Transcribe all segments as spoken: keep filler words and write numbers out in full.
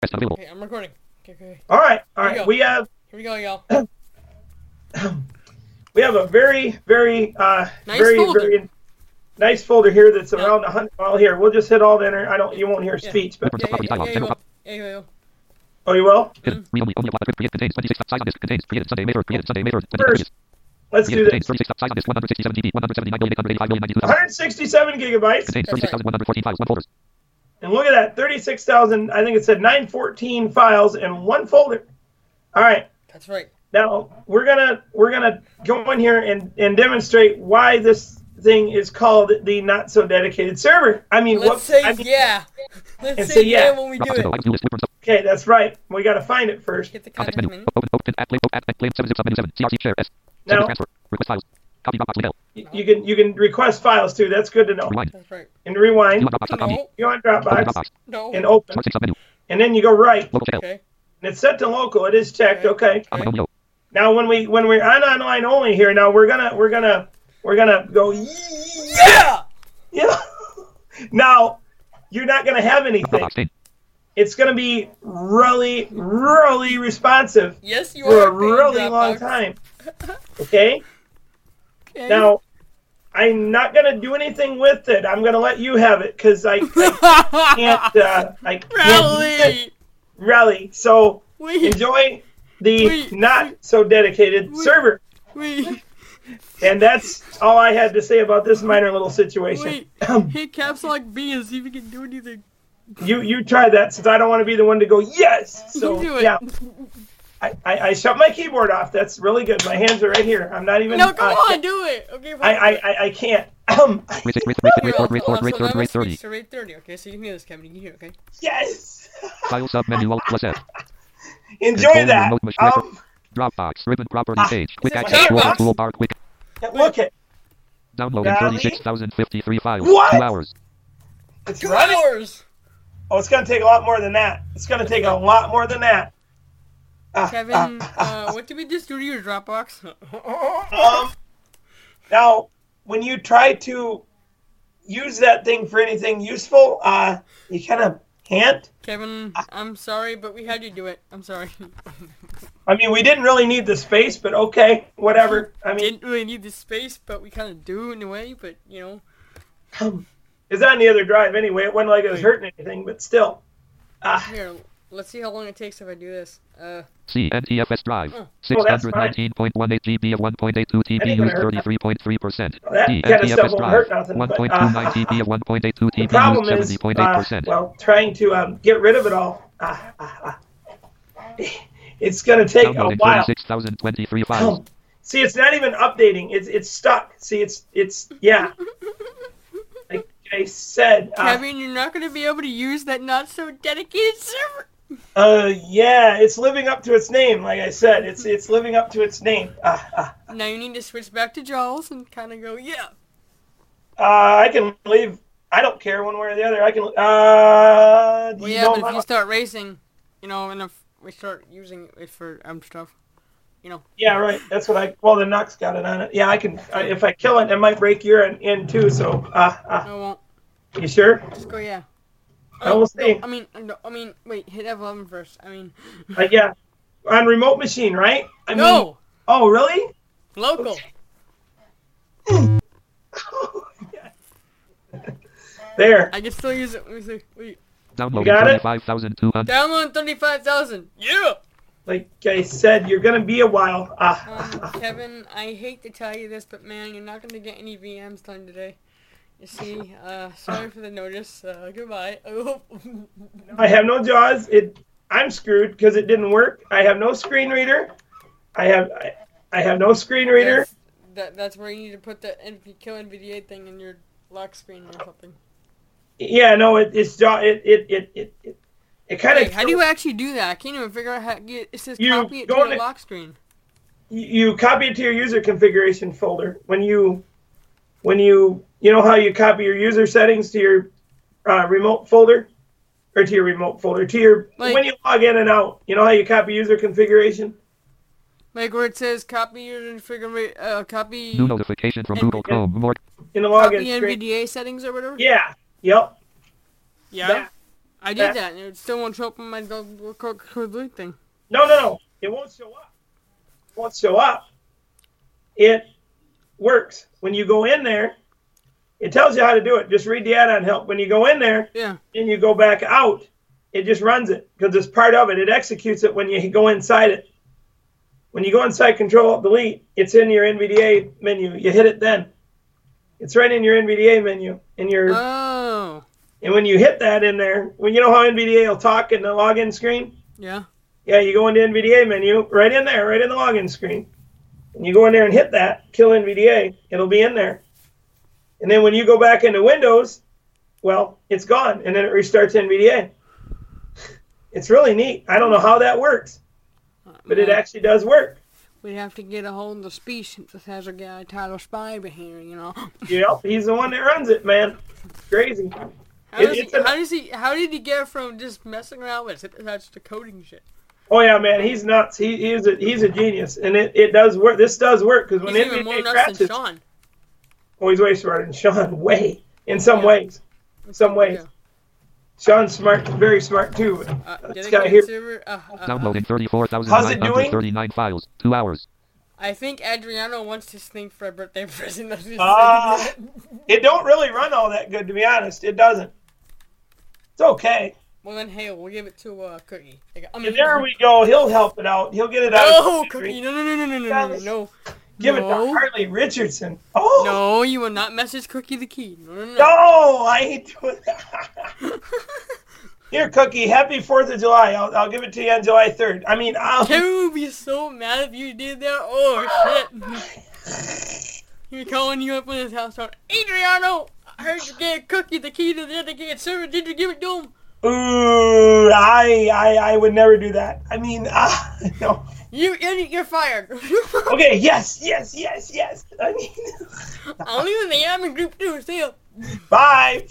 Okay, I'm recording. Okay, okay. All right, all right. We have Here we go, y'all. we have a very, very, uh, Nice very, folder. very nice folder here that's Yeah. around a hundred. Well, here we'll just hit all the enter. I don't. You won't hear Yeah. speech, but Yeah, yeah, yeah, yeah, you will. Yeah, you will. oh, you will. Mm. Read only. Only apply. Create contains twenty-six size on disk. Contains created Sunday, May third. Created Sunday, May third. First, let's do Created contains this. thirty-six size on disk. one hundred sixty-seven G B. one hundred seventy-nine million eight hundred eighty-five million ninety-two one thousand. hundred sixty-seven gigabytes, Contains thirty-six thousand one hundred fourteen files. One folders. and look at that, thirty-six thousand. I think it said nine fourteen files in one folder. All right. That's right. Now we're gonna we're gonna go in here and, and demonstrate why this thing is called the not so dedicated server. I mean, Let's what? say I mean, yeah. Let's and say, say yeah. yeah. when we do Dropbox it. window. Items new list. Whitburn. Okay, that's right. We got to find it first. Hit the Context context menu. menu. Open. Open. At play. At at play. seven zip submenu seven. C R C share S. Now- Subject transfer. Request files. Copy Dropbox email. You you can you can request files too. That's good to know. Rewind. That's right. And rewind. You want Dropbox dot com. No. You on Open Dropbox Dropbox. No. and open, Start sync submenu. and then you go right. Local channel. Okay. And it's set to local. It is checked. Okay. Online only. Now when we when we're on online only here, now we're gonna we're gonna we're gonna go yeah yeah. Now you're not gonna have anything. Dropbox pane. It's gonna be really really responsive Yes, you for are. a really long Dropbox. time. Okay. Okay. Now I'm not gonna do anything with it. I'm gonna let you have it because I, I can't. Uh, I can't use it. Rally. Really. So Wait. enjoy the Wait. not so dedicated Wait. server. Wait. And that's all I had to say about this minor little situation. Wait. Hit caps lock B and see if you can do anything. You you try that since I don't want to be the one to go yes. So You do it. yeah, I, I, I shut my keyboard off. That's really good. My hands are right here. I'm not even. No, come uh, on, do it. Okay, fine. I, I, I, I can't. Um, Rate six. Rate rate rate Well, rate rate rate so rate that rate must be thirty. to rate thirty. Okay, so you can hear this, Kevin. You can hear, okay? yes. File sub menu Alt plus F. Enjoy Control that. remote machine. Um, Dropbox ribbon property Ah, page. is Quick it access Dropbox? tool toolbar. Quick look at downloading Golly. thirty-six thousand fifty-three files. What? Two hours. it's Two running. hours. Oh, it's gonna take a lot more than that. It's gonna take a lot more than that. Ah, Kevin, ah, ah. uh, what did we just do to your Dropbox? Um, now, when you try to use that thing for anything useful, uh, you kind of can't. Kevin, I'm sorry, but we had you do it. I'm sorry. I mean, we didn't really need the space, but okay, whatever. I mean, Didn't really need the space, but we kind of do in a way. But you know, it's on the other drive anyway. It wasn't like it was hurting anything, but still. Ah, here, let's see how long it takes if I do this. Uh, C N T F S drive. Oh. six that's hundred nineteen point one eight G B of one point eight two T That B ain't gonna used hurt thirty-three point three percent. that D kind of N T F stuff S won't drive. hurt nothing. one but, point two nine uh, T B of one point eight two T the B used problem is, seventy point eight uh, percent. well, trying to um, get rid of it all. Ah, ah, ah. It's gonna take a Downloading while. thirty-six thousand twenty-three files. Um, see, it's not even updating. It's it's stuck. See, it's it's yeah. Like I said, uh, Kevin, you're not going to be able to use that not so dedicated server. uh, yeah, it's living up to its name. Like I said, it's it's living up to it's name. Uh, uh, Now you need to switch back to Jaws and kind of go, yeah. uh, I can leave. I don't care one way or the other. I can. Uh, Well, you yeah, know, but if my- you start racing, you know, and if we start using it for um stuff, you know. yeah, right. That's what I. Well, the Nux got it on it. Yeah, I can. I, if I kill it, it might break your in, in too. So, uh, uh, I won't. you sure? Just go, yeah. I will see. I mean, no, I mean, wait, hit F eleven first. I mean, Uh, yeah, on remote machine, right? I mean, no, oh, really? local. There. I can still use it. Let me see. Wait. Downloading got it? thirty-five thousand two hundred. Download thirty-five thousand. Yeah. Like I said, you're gonna be a while. Ah, ah, Um, ah. Kevin, I hate to tell you this, but man, you're not gonna get any V Ms done today. You see, uh, sorry for the notice. Uh, goodbye. Oh. I have no jaws. It. I'm screwed because it didn't work. I have no screen reader. I have. I, I have no screen reader. That's, that, that's where you need to put the N V, kill N V D A thing in your lock screen or something. Yeah, no, it, it's jaw. It it it it it, it kind Wait, of. how do you actually do that? I can't even figure out how to get. It says You copy it to go the to- lock screen. You copy it to your user configuration folder when you, when you you know how you copy your user settings to your uh, remote folder, or to your remote folder to your Like- when you log in and out. You know how you copy user configuration. Like where it says copy your configuration, uh, copy, New notification from And- Google Chrome. More In the login copy screen. N V D A settings or whatever. Yeah. Yep. Yeah. That. I did that, and it still won't show up on my delete thing. No, no, no. It won't show up. It won't show up. It works. When you go in there, it tells you how to do it. Just read the add-on help. When you go in there yeah. and you go back out, it just runs it because it's part of it. It executes it when you go inside it. When you go inside Control-Alt-Delete, it's in your N V D A menu. You hit it then. It's right in your N V D A menu. In your oh. And when you hit that in there, when you know how N V D A will talk in the login screen? Yeah. Yeah, you go into N V D A menu, right in there, right in the login screen. And you go in there and hit that, kill N V D A. It'll be in there. And then when you go back into Windows, well, it's gone. And then it restarts N V D A. It's really neat. I don't know how that works. But it actually does work. We have to get a hold of the speech since this has a guy, Tyler Spivey here, you know. Yep, he's the one that runs it, man. It's crazy. How, It- does he, it's a- how does he? How did he get from just messing around with synthesizer to coding shit? Oh yeah, man, he's nuts. He he's a he's a genius, and it, it does work. This does work because when He's even N V more D A nuts crashes, than Sean. oh, he's way smarter than Sean. Way in some Yeah. ways. In some ways, Yeah. Sean's smart, very smart too. Uh, This did guy I here. consider? Uh, uh, uh, Downloading thirty-four thousand How's nine it hundred doing? thirty-nine files. Two hours. I think Adriano wants this thing for a birthday present. That's just Uh, saying it don't really run all that good, to be honest. It doesn't. It's okay. Well then, hey, we'll give it to uh, Cookie. I got- I mean, And there we go. He'll help it out. He'll get it out. No, of the Cookie! factory. No, no, no, no, no, no, no, no. Give no. it to Harley Richardson. Oh No, you will not message Cookie the key. No, no, no. no, I ain't doing that. Here, Cookie. Happy Fourth of July. I'll I'll give it to you on July third. I mean, I'll, Kevin would be so mad if you did that. Oh shit! He'd be calling you up in his house, going, Adriano, I heard you gave Cookie the key to the dedicated server. Did you give it to him? ooh, I I I would never do that. I mean, uh, no. You idiot! You're fired. Okay. Yes. Yes. Yes. Yes. I mean, I'll leave the admin group too. See ya. bye.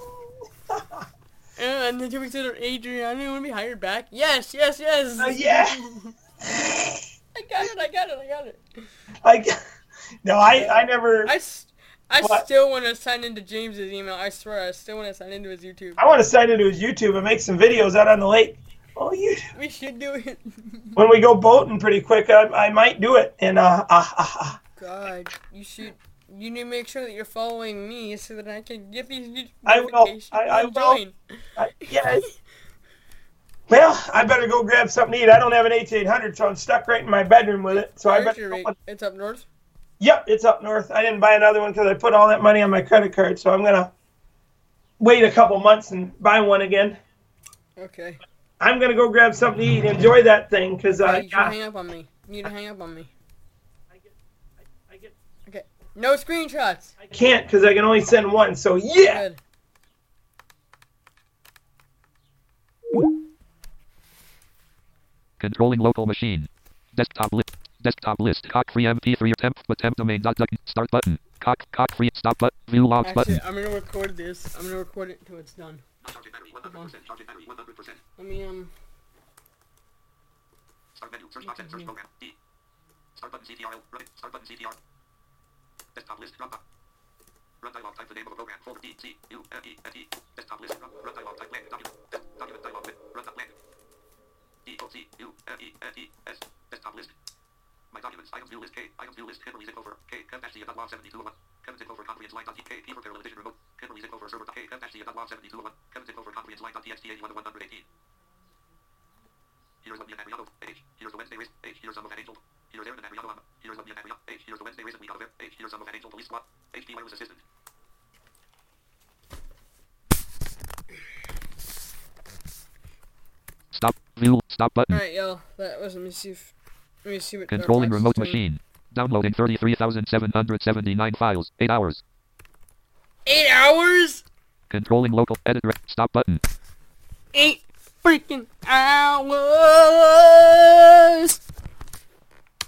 And then two weeks later, Adriano, you want to be hired back? Yes, yes, yes. Uh, yeah. I got it. I got it. I got it. I no, I I never. I, s- I What? still want to sign into James's email. I swear, I still want to sign into his YouTube. I want to sign into his YouTube and make some videos out on the lake. Oh, you. We should do it. When we go boating pretty quick, I, I might do it. And uh, uh, uh, uh God, you should. You need to make sure that you're following me so that I can get these YouTube I will. notifications I- I and will. join. I, yeah. Well, I better go grab something to eat. I don't have an H eight hundred, so I'm stuck right in my bedroom with it. So I Where's better. your Go, rate? It's up north. yep, it's up north. I didn't buy another one because I put all that money on my credit card. So I'm gonna wait a couple months and buy one again. Okay. I'm gonna go grab something to eat. Enjoy that thing, because Hey, uh, you should yeah, hang up on me. You need to hang up on me. I get, I, I get, Okay. No screenshots. I can't because I can only send one. So yeah. Good. Controlling local machine. Desktop list. Desktop list. Cock free M P three temp but temp domain dot duck. Start button. Cock cock free stop button. View logs Actually, button. I'm gonna record this. I'm gonna record it until it's done. Let me um. Start menu. Search box and search program. D. Start button C T R L. Run it. Start button C T R. Desktop list. Run. Run dialog. Type the name of a program. Folder D C U N E N E. Desktop list. Run. Run dialog. Type blank. Document. Des- document dialog. With. Run that blank. D O C U N E N E S. Desktop list. My documents. Items view list. K. Items view list. Kimberly zip over. K. Kev dash dot log seventy-two one. Kevin zip over conference line dot T K. Key for parallel edition remote. Kimberly zip over server dot K. Kev dash dot log seventy-two one. Kevin zip over conference line dot T X T eighty-one to one eighteen. Here's Lemmy and Adriano. H. Here's the Wednesday race. H. Here's some of an angel. Here's Aaron and Adriano. Here's Lemmy and Adriano. H. Here's the Wednesday race and week of it. H. Here's some of an angel police squad. H. P. Wireless assistant. Stop. View. Stop button. All right, y'all. That was. Let me see if. Let me see what. Controlling Dropbox is remote doing. machine. Downloading thirty-three thousand seven hundred seventy-nine files. eight hours. Eight hours. Controlling local edit. Re- stop button. Eight freaking hours.